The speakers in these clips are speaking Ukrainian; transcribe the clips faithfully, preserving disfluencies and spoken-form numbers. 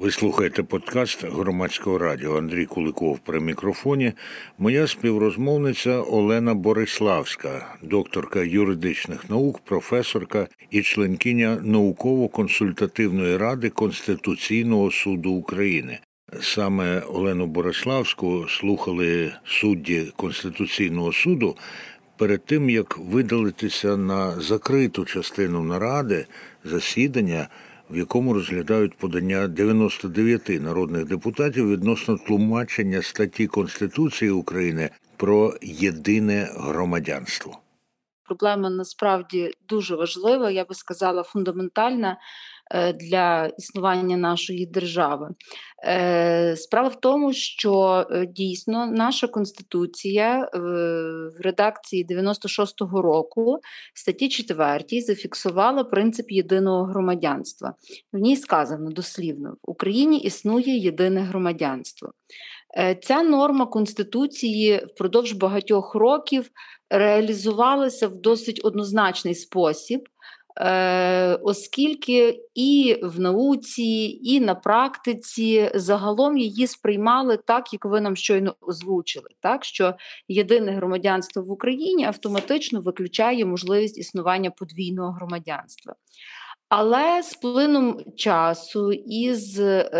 Ви слухаєте подкаст Громадського радіо. Андрій Куликов при мікрофоні. Моя співрозмовниця Олена Бориславська, докторка юридичних наук, професорка і членкиня Науково-консультативної ради Конституційного суду України. Саме Олену Бориславську слухали судді Конституційного суду перед тим, як видалитися на закриту частину наради засідання, в якому розглядають подання дев'яносто дев'ять народних депутатів відносно тлумачення статті Конституції України про єдине громадянство. Проблема насправді дуже важлива, я би сказала, фундаментальна для існування нашої держави. Справа в тому, що дійсно наша Конституція в редакції дев'яносто шостого року в статті четвертій зафіксувала принцип єдиного громадянства. В ній сказано дослівно: в Україні існує єдине громадянство. Ця норма Конституції впродовж багатьох років реалізувалася в досить однозначний спосіб, оскільки і в науці, і на практиці загалом її сприймали так, як ви нам щойно озвучили, так, що єдине громадянство в Україні автоматично виключає можливість існування подвійного громадянства. Але з плином часу і з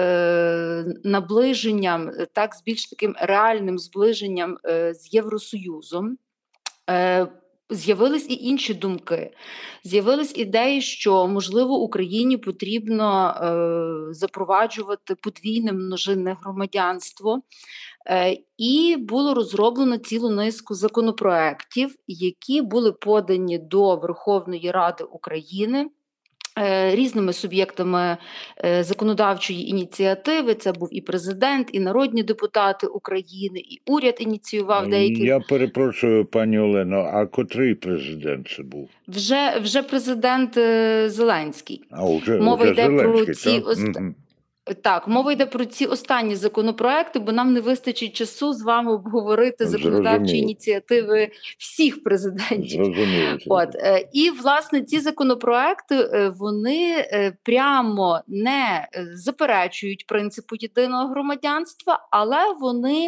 е, наближенням, так, з більш таким реальним зближенням е, з Євросоюзом, е, з'явились і інші думки. З'явились ідеї, що, можливо, Україні потрібно е, запроваджувати подвійне множинне громадянство. Е, і було розроблено цілу низку законопроєктів, які були подані до Верховної Ради України різними суб'єктами законодавчої ініціативи. Це був і президент, і народні депутати України, і уряд ініціював деякі. Я перепрошую, пані Олено, а котрий президент це був? Вже, вже президент Зеленський. А, вже, Мова вже йде Зеленський, про ці ост... угу. Так, мова йде про ці останні законопроекти, бо нам не вистачить часу з вами обговорити законодавчі Зрозуміло. ініціативи всіх президентів. Зрозуміло. От, і, власне, ці законопроекти, вони прямо не заперечують принципу єдиного громадянства, але вони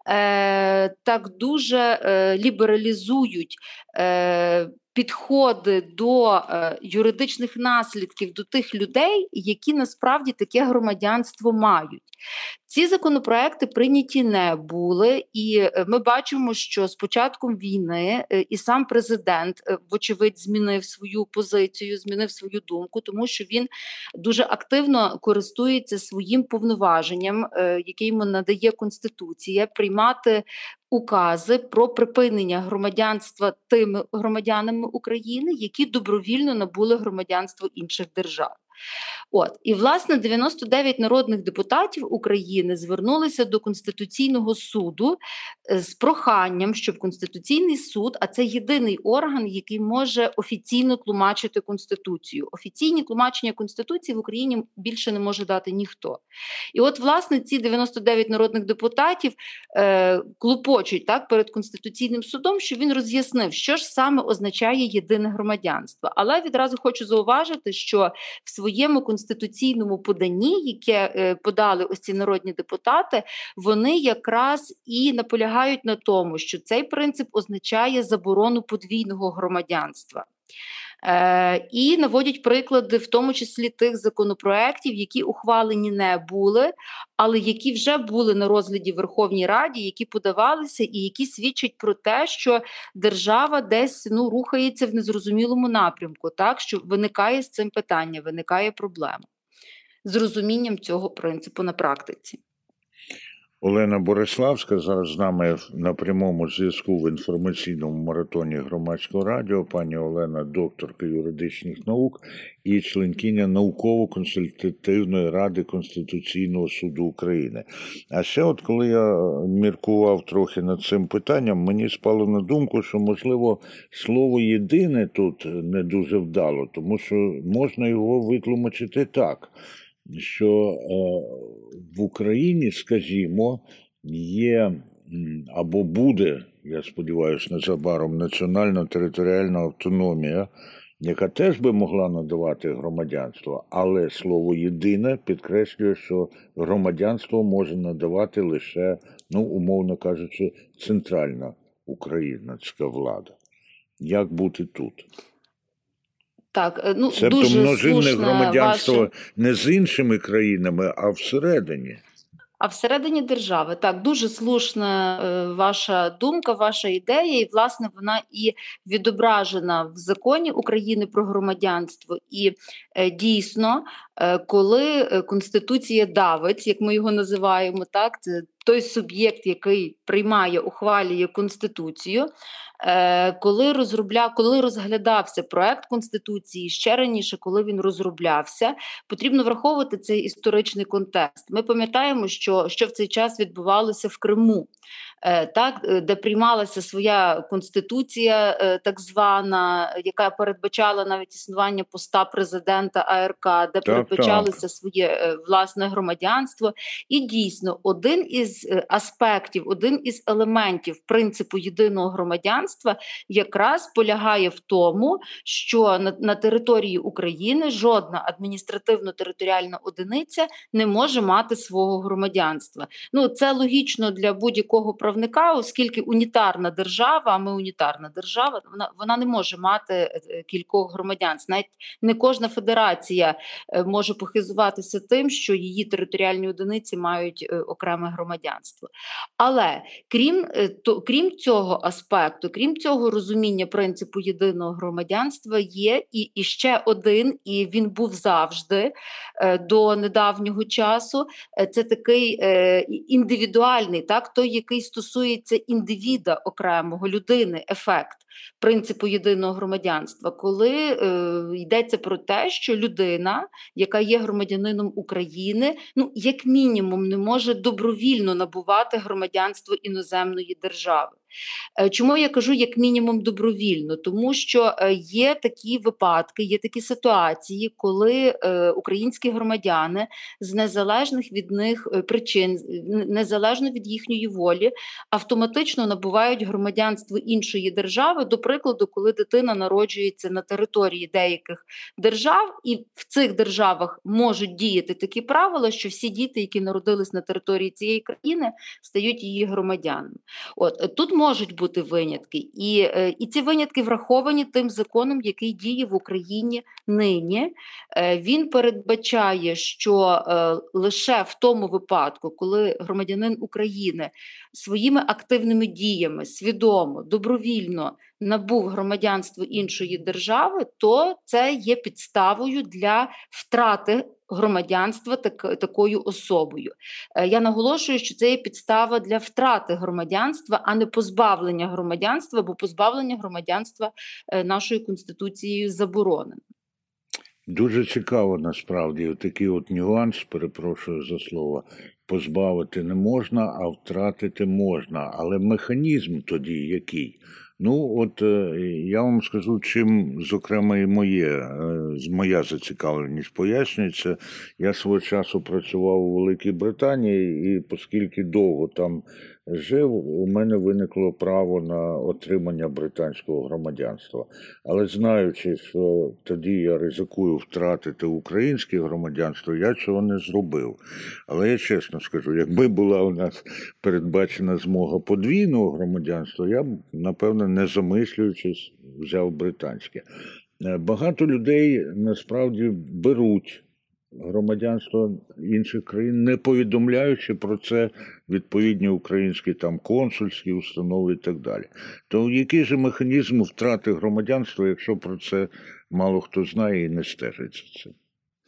е, так дуже е, лібералізують е, підходи до е, юридичних наслідків до тих людей, які насправді таке громадянство мають. Ці законопроекти прийняті не були, і ми бачимо, що з початком війни і сам президент, вочевидь, змінив свою позицію, змінив свою думку, тому що він дуже активно користується своїм повноваженням, яке йому надає Конституція, приймати укази про припинення громадянства тими громадянами України, які добровільно набули громадянство інших держав. От, і, власне, дев'яносто дев'ять народних депутатів України звернулися до Конституційного суду з проханням, щоб Конституційний суд, а це єдиний орган, який може офіційно тлумачити Конституцію. Офіційні тлумачення Конституції в Україні більше не може дати ніхто. І от, власне, ці дев'яносто дев'ять народних депутатів е, клопочуть, так, перед Конституційним судом, що він роз'яснив, що ж саме означає єдине громадянство. Але відразу хочу зауважити, що в своєму конституційному поданні, яке е, подали ось ці народні депутати, вони якраз і наполягають на тому, що цей принцип означає заборону подвійного громадянства. Е, і наводять приклади, в тому числі тих законопроєктів, які ухвалені не були, але які вже були на розгляді в Верховній Раді, які подавалися і які свідчать про те, що держава десь, ну, рухається в незрозумілому напрямку, так, що виникає з цим питання, виникає проблема з розумінням цього принципу на практиці. Олена Бориславська зараз з нами на прямому зв'язку в інформаційному маратоні Громадського радіо. Пані Олена – докторка юридичних наук і членкиня Науково-консультативної ради Конституційного суду України. А ще от коли я міркував трохи над цим питанням, мені спало на думку, що, можливо, слово «єдине» тут не дуже вдало, тому що можна його витлумачити так, що е, в Україні, скажімо, є або буде, я сподіваюся, незабаром національно-територіальна автономія, яка теж би могла надавати громадянство, але слово єдине підкреслює, що громадянство може надавати лише, ну, умовно кажучи, центральна українська влада. Як бути тут? Так, е, ну Себто дуже множинне слушне громадянство ваше. не з іншими країнами, а всередині. А всередині держави, так, дуже слушна е, ваша думка, ваша ідея, і власне вона і відображена в законі України про громадянство. І е, дійсно, е, коли е, Конституція давить, як ми його називаємо, так, це той суб'єкт, який приймає, ухвалює Конституцію, е, коли розробля, коли розглядався проект Конституції, ще раніше, коли він розроблявся, потрібно враховувати цей історичний контекст. Ми пам'ятаємо, що, що в цей час відбувалося в Криму, е, так, е, де приймалася своя конституція, е, так звана, яка передбачала навіть існування поста президента АРК, де Так, передбачалося так. своє е, власне громадянство. І дійсно, один із е, аспектів, один із елементів принципу єдиного громадянства якраз полягає в тому, що на, на території України жодна адміністративно-територіальна одиниця не може мати свого громадянства. Ну, це логічно для будь-якого правника, оскільки унітарна держава, а ми унітарна держава, вона, вона не може мати е, кількох громадянств. Навіть не кожна федерація е, може похизуватися тим, що її територіальні одиниці мають е, окреме громадянство. Але крім, е, то, крім цього аспекту, крім цього розуміння принципу єдиного громадянства, є і, і ще один, і він був завжди е, до недавнього часу. Е, це такий е, індивідуальний, так, той, який стосується індивіда окремого, людини, ефект принципу єдиного громадянства, коли е, йдеться про те, що людина, яка є громадянином України, ну, як мінімум, не може добровільно набувати громадянство іноземної держави. Е, Чому я кажу як мінімум добровільно? Тому що е, є такі випадки, є такі ситуації, коли е, українські громадяни з незалежних від них е, причин, н- незалежно від їхньої волі, автоматично набувають громадянство іншої держави. До прикладу, коли дитина народжується на території деяких держав, і в цих державах можуть діяти такі правила, що всі діти, які народились на території цієї країни, стають її громадянами. От е, тут можуть бути винятки, і, е, і ці винятки враховані тим законом, який діє в Україні нині. Е, Він передбачає, що е, лише в тому випадку, коли громадянин України своїми активними діями свідомо, добровільно набув громадянство іншої держави, то це є підставою для втрати громадянства так, такою особою. Е, Я наголошую, що це є підстава для втрати громадянства, а не позбавлення громадянства, бо позбавлення громадянства е, нашою Конституцією заборонено. Дуже цікаво насправді такий от нюанс, перепрошую за слово, позбавити не можна, а втратити можна. Але механізм тоді який? Ну, от е, я вам скажу, чим, зокрема, і моє, е, з- моя зацікавленість пояснюється. Я свого часу працював у Великій Британії, і оскільки довго там жив, у мене виникло право на отримання британського громадянства. Але знаючи, що тоді я ризикую втратити українське громадянство, я цього не зробив. Але я чесно скажу, якби була у нас передбачена змога подвійного громадянства, я б, напевно, не замислюючись, взяв британське. Е, Багато людей насправді беруть громадянство інших країн, не повідомляючи про це відповідні українські там консульські установи і так далі. То який же механізм втрати громадянства, якщо про це мало хто знає і не стежить за цим?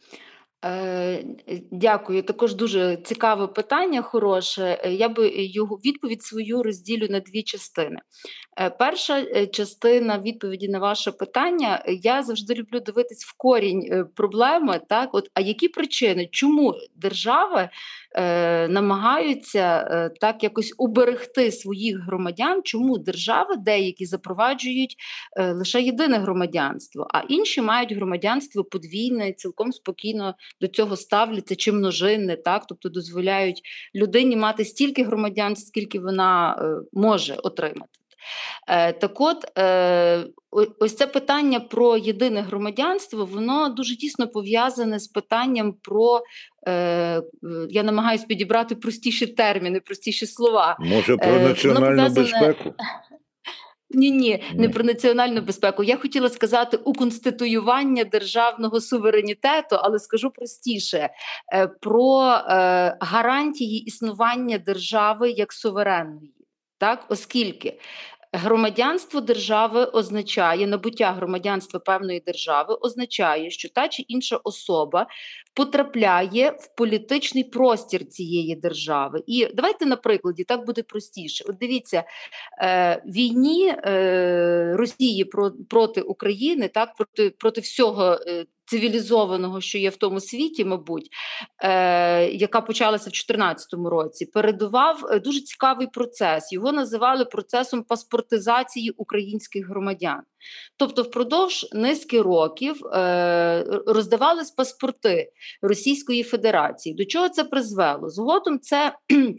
Е, Дякую. Також дуже цікаве питання, хороше. Е, Я би його відповідь свою розділю на дві частини. Е, Перша е, частина відповіді на ваше питання. е, Я завжди люблю дивитись в корінь е, проблеми. Так, от а які причини, чому держави е, намагаються е, так якось уберегти своїх громадян? Чому держави деякі запроваджують е, лише єдине громадянство, а інші мають громадянство подвійне, і цілком спокійно до цього ставляться, чи множинне, так, тобто дозволяють людині мати стільки громадянств, скільки вона е, може отримати. Е, так от, е, ось це питання про єдине громадянство, воно дуже тісно пов'язане з питанням про, е, я намагаюсь підібрати простіші терміни, простіші слова. Може, про Е, воно національну пов'язане безпеку? Ні-ні, не Ні. про національну безпеку. Я хотіла сказати уконституювання державного суверенітету, але скажу простіше, е, про е, гарантії існування держави як суверенної. Так? Оскільки громадянство держави означає, набуття громадянства певної держави означає, що та чи інша особа потрапляє в політичний простір цієї держави. І давайте на прикладі, так буде простіше. От дивіться, е, війні е, Росії про, проти України, так, проти, проти всього е, цивілізованого, що є в тому світі, мабуть, е, яка почалася в дві тисячі чотирнадцятому році, передував е, дуже цікавий процес. Його називали процесом паспортизації українських громадян. Тобто впродовж низки років е, роздавались паспорти Російської Федерації. До чого це призвело? Згодом це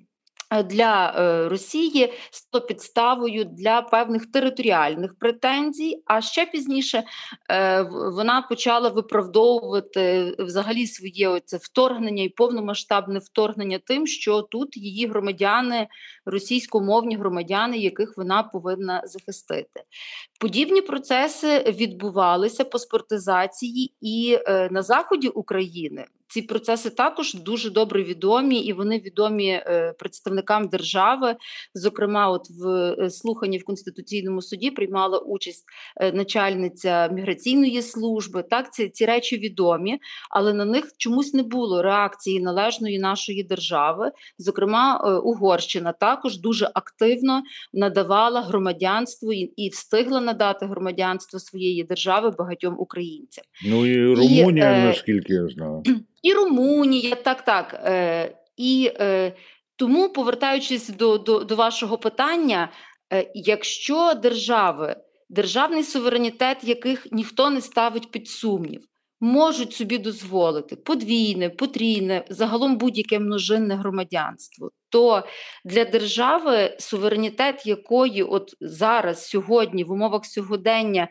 для е, Росії стало підставою для певних територіальних претензій, а ще пізніше е, вона почала виправдовувати взагалі своє оце вторгнення і повномасштабне вторгнення тим, що тут її громадяни, російськомовні громадяни, яких вона повинна захистити. Подібні процеси відбувалися, паспортизації, і е, на заході України ці процеси також дуже добре відомі, і вони відомі е, представникам держави. Зокрема, от в е, слуханні в Конституційному суді приймала участь е, начальниця міграційної служби. Так, ці, ці речі відомі, але на них чомусь не було реакції належної нашої держави. Зокрема, е, Угорщина також дуже активно надавала громадянство і, і встигла надати громадянство своєї держави багатьом українцям. Ну і Румунія, І, е, наскільки я знаю. І Румунія, так, так. Е, і е, тому, повертаючись до, до, до вашого питання, е, якщо держави, державний суверенітет, яких ніхто не ставить під сумнів, можуть собі дозволити подвійне, потрійне, загалом будь-яке множинне громадянство, то для держави, суверенітет якої от зараз, сьогодні, в умовах сьогодення,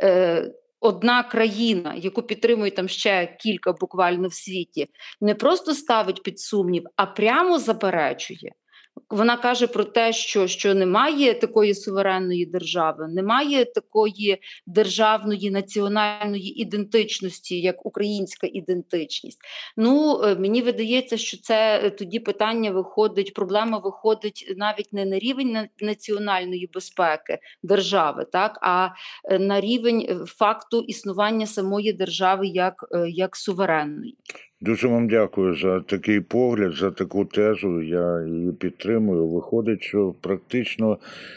е, одна країна, яку підтримують там ще кілька буквально в світі, не просто ставить під сумнів, а прямо заперечує. Вона каже про те, що, що немає такої суверенної держави, немає такої державної національної ідентичності, як українська ідентичність. Ну, мені видається, що це тоді питання виходить, проблема виходить навіть не на рівень національної безпеки держави, так, а на рівень факту існування самої держави як, як суверенної. Дуже вам дякую за такий погляд, за таку тезу. Я її підтримую. Виходить, що практично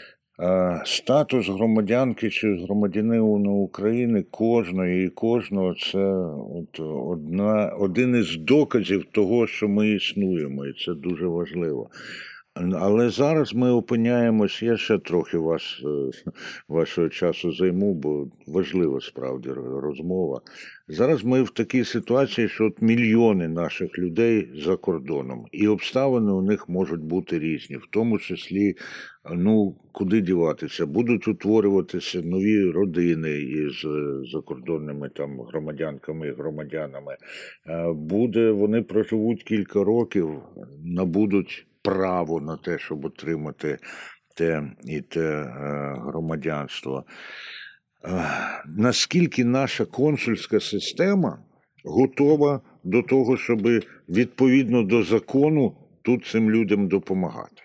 е, статус громадянки чи громадянина України кожної і кожного – це от одна, один із доказів того, що ми існуємо, і це дуже важливо. Але зараз ми опиняємось, я ще трохи вас, вашого часу займу, бо важлива справді розмова. Зараз ми в такій ситуації, що от мільйони наших людей за кордоном, і обставини у них можуть бути різні, в тому числі, ну, куди діватися, будуть утворюватися нові родини із закордонними там громадянками і громадянами, буде, вони проживуть кілька років, набудуть право на те, щоб отримати те і те громадянство. Наскільки наша консульська система готова до того, щоб відповідно до закону тут цим людям допомагати?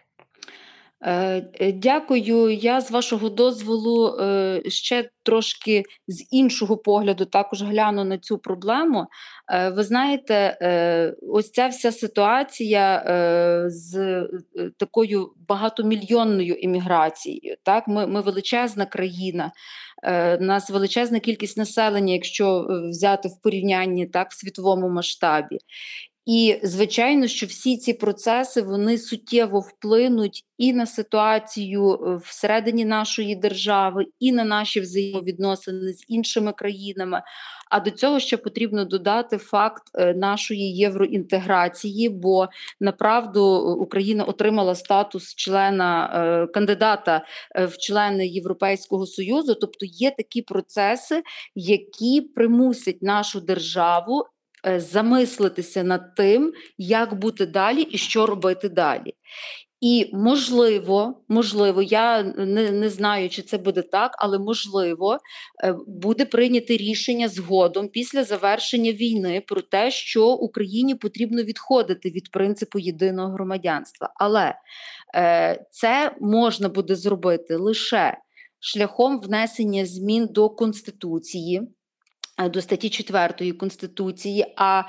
Дякую. Я, з вашого дозволу, ще трошки з іншого погляду також гляну на цю проблему. Ви знаєте, ось ця вся ситуація з такою багатомільйонною імміграцією. Так? Ми, ми величезна країна, у нас величезна кількість населення, якщо взяти в порівнянні, так, в світовому масштабі. І, звичайно, що всі ці процеси, вони суттєво вплинуть і на ситуацію всередині нашої держави, і на наші взаємовідносини з іншими країнами. А до цього ще потрібно додати факт нашої євроінтеграції, бо, направду, Україна отримала статус члена, кандидата в члени Європейського Союзу, тобто є такі процеси, які примусять нашу державу замислитися над тим, як бути далі і що робити далі. І можливо, можливо, я не, не знаю, чи це буде так, але можливо, буде прийняте рішення згодом після завершення війни про те, що Україні потрібно відходити від принципу єдиного громадянства. Але е, це можна буде зробити лише шляхом внесення змін до Конституції, до статті четвертої Конституції, а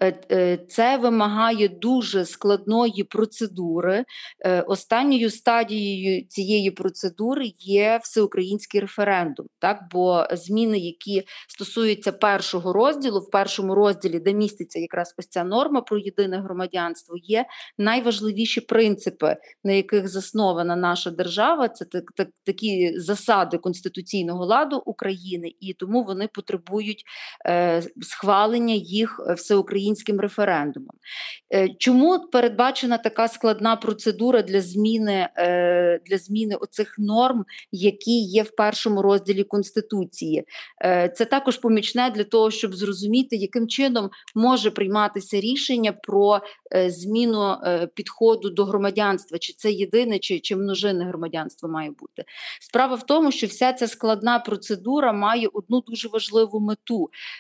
це вимагає дуже складної процедури. Останньою стадією цієї процедури є всеукраїнський референдум, так? Бо зміни, які стосуються першого розділу, в першому розділі, де міститься якраз ось ця норма про єдине громадянство, є найважливіші принципи, на яких заснована наша держава, це так, так, такі засади конституційного ладу України, і тому вони потребують схвалення їх всеукраїнським референдумом. Чому передбачена така складна процедура для зміни, для зміни оцих норм, які є в першому розділі Конституції? Це також помічне для того, щоб зрозуміти, яким чином може прийматися рішення про зміну підходу до громадянства, чи це єдине, чи, чи множинне громадянство має бути. Справа в тому, що вся ця складна процедура має одну дуже важливу мету.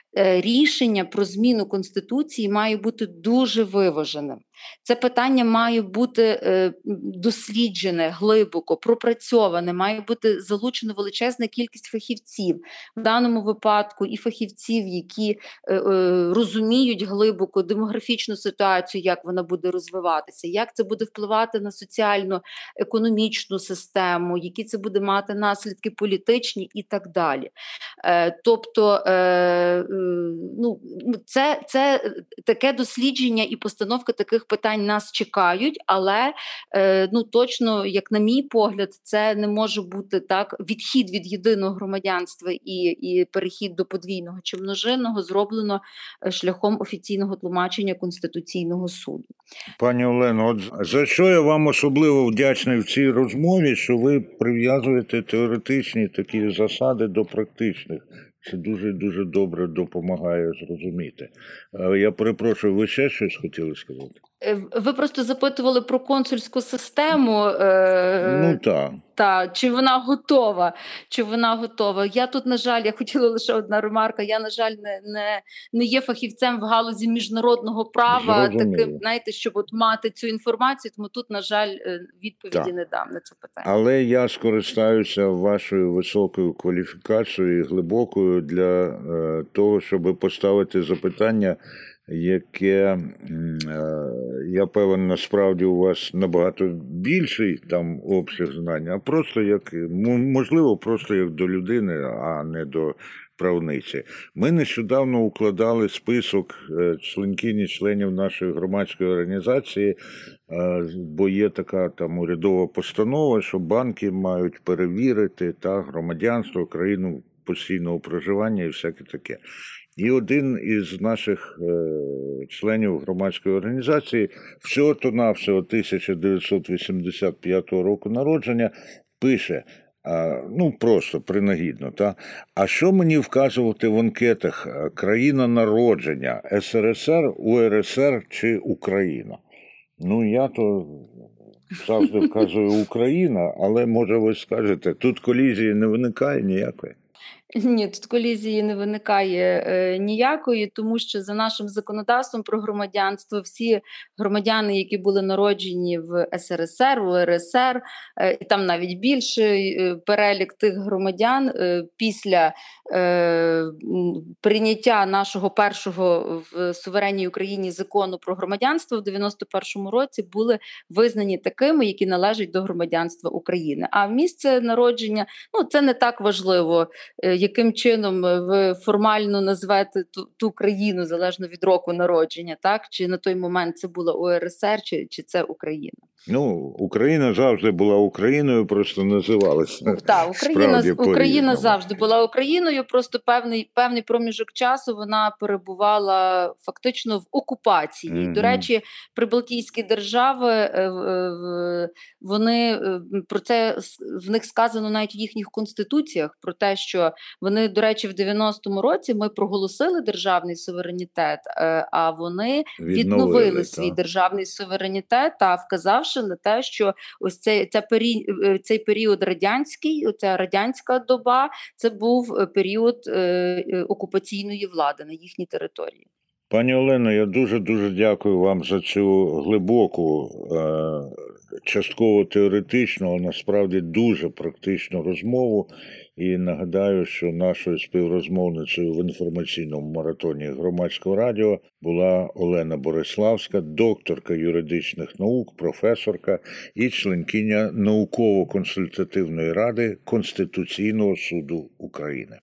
Рішення про зміну Конституції має бути дуже виваженим. Це питання має бути е, досліджене, глибоко, пропрацьоване, має бути залучено величезна кількість фахівців. В даному випадку і фахівців, які е, е, розуміють глибоко демографічну ситуацію, як вона буде розвиватися, як це буде впливати на соціально-економічну систему, які це буде мати наслідки політичні і так далі. Е, тобто, е, е, ну, це, це таке дослідження і постановка таких питань нас чекають, але е, ну точно, як на мій погляд, це не може бути так, відхід від єдиного громадянства і, і перехід до подвійного чи множинного зроблено шляхом офіційного тлумачення Конституційного суду. Пані Олено, от за що я вам особливо вдячний в цій розмові, що ви прив'язуєте теоретичні такі засади до практичних. Це дуже-дуже добре допомагає зрозуміти. Я перепрошую, ви ще щось хотіли сказати? Ви просто запитували про консульську систему. Ну так. Та, чи вона готова, чи вона готова. Я тут, на жаль, я хотіла лише одна ремарка, я, на жаль, не, не, не є фахівцем в галузі міжнародного права, таким, знаєте, щоб от мати цю інформацію, тому тут, на жаль, відповіді так. не дам на це питання. Але я скористаюся вашою високою кваліфікацією і глибокою для е, того, щоб поставити запитання, яке, я певен, насправді у вас набагато більший там обсяг знань, а просто як, можливо, просто як до людини, а не до правниці. Ми нещодавно укладали список членкині членів нашої громадської організації, бо є така там урядова постанова, що банки мають перевірити та громадянство, країну постійного проживання і всяке таке. І один із наших е, членів громадської організації, всього-то-навсього тисяча дев'ятсот вісімдесят п'ятого року народження, пише, а, ну просто принагідно, та? А що мені вказувати в анкетах, країна народження, ес ер ес ер, у ер ес ер чи Україна? Ну я то завжди вказую Україна, але може ви скажете, тут колізії не виникає ніякої? Ні, тут колізії не виникає е, ніякої, тому що за нашим законодавством про громадянство всі громадяни, які були народжені в ес ер ес ер, в у ер ес ер, е, і там навіть більший е, перелік тих громадян е, після е, прийняття нашого першого в суверенній Україні закону про громадянство в дев'яносто першому році були визнані такими, які належать до громадянства України. А місце народження, ну це не так важливо, е, яким чином ви формально назвете ту, ту країну, залежно від року народження, так? Чи на той момент це була У Ер Ес Ер, чи, чи це Україна? Ну, Україна завжди була Україною, просто називалася. Так, Україна, Україна завжди була Україною, просто певний, певний проміжок часу вона перебувала фактично в окупації. Mm-hmm. До речі, прибалтійські держави, вони про це в них сказано навіть в їхніх конституціях, про те, що вони, до речі, в дев'яностому році ми проголосили державний суверенітет, а вони відновили, відновили свій та. державний суверенітет, та вказавши на те, що ось цей, ця пері, цей період радянський, ця радянська доба, це був період е, окупаційної влади на їхній території. Пані Олено, я дуже-дуже дякую вам за цю глибоку, е, частково теоретичну, а насправді дуже практичну розмову. І нагадаю, що нашою співрозмовницею в інформаційному маратоні Громадського радіо була Олена Бориславська, докторка юридичних наук, професорка і членкиня науково-консультативної ради Конституційного суду України.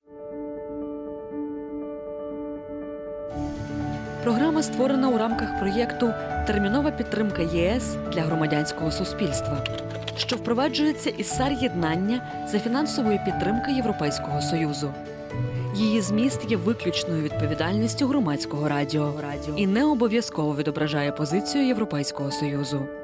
Програма створена у рамках проєкту «Термінова підтримка Є Ес для громадянського суспільства», що впроваджується із САР-єднання за фінансової підтримки Європейського Союзу. Її зміст є виключною відповідальністю Громадського радіо і не обов'язково відображає позицію Європейського Союзу.